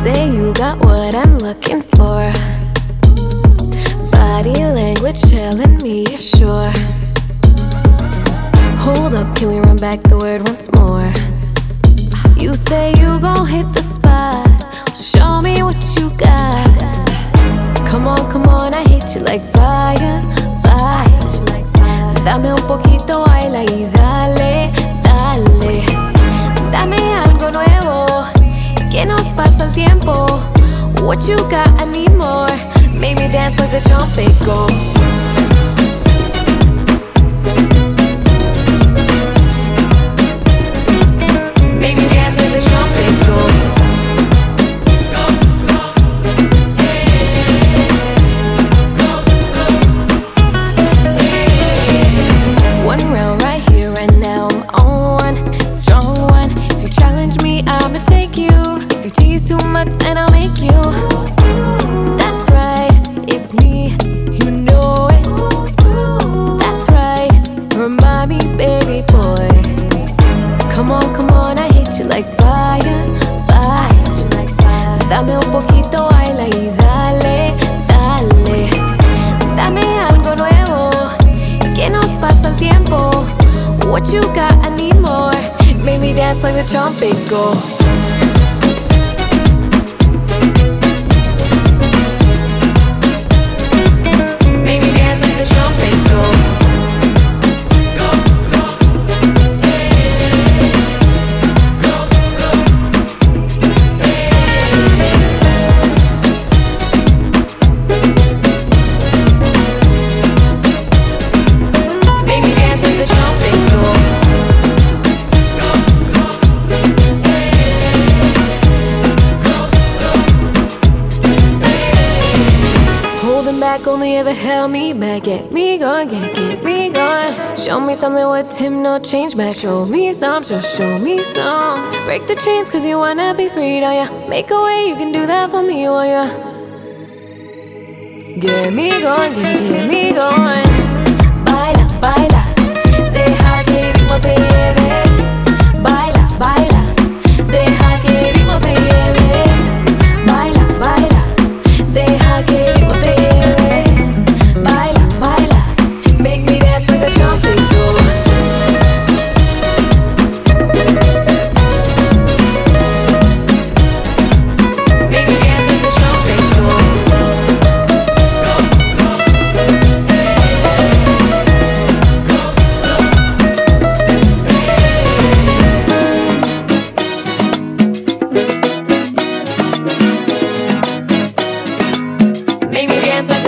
say you got what I'm looking for. Body language telling me you're sure. Hold up, can we run back the word once more? You say you gon' hit the spot. Show me what you got. Come on, I hit you like fire, fire. Dame un poquito, baila y dale, dale. Dame algo nuevo, que nos pasa el tiempo. What you got, I need more. Make me dance like the trumpet go. Make me dance like the trumpet go. One round right here, right now, I'm on one, strong one. If you challenge me, I'ma take you. If you tease too much, then I'll make you. That's right, it's me, you know it. That's right, remind me, baby boy. Come on, I hit you like fire, fire. Dame un poquito, baila y dale, dale. Dame algo nuevo, que nos pasa el tiempo. What you got, I need more. Make me dance like the trumpet go. Make me dance like the trumpet go. Make me dance like the trumpet go. Holding back only ever held me back. Get me going, get me going. Show me something with Tim, no change back. Show me some, just show me some. Break the chains cause you wanna be free, don't ya? Make a way, you can do that for me, will ya? Get me going, get me going. Baila, baila, deja que el ritmo te lleve. Baila, baila, deja que el ritmo te lleve. Baila, baila, deja que el ritmo te lleve. Baila, baila, make me dance like the trumpet go. Make me dance like the trumpet go. Make me dance like